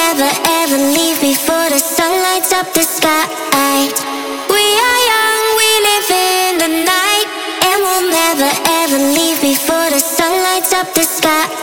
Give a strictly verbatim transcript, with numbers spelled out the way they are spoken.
never ever leave before the sun lights up the sky. We are young, we live in the night, and we'll never ever leave before the sun lights up the sky.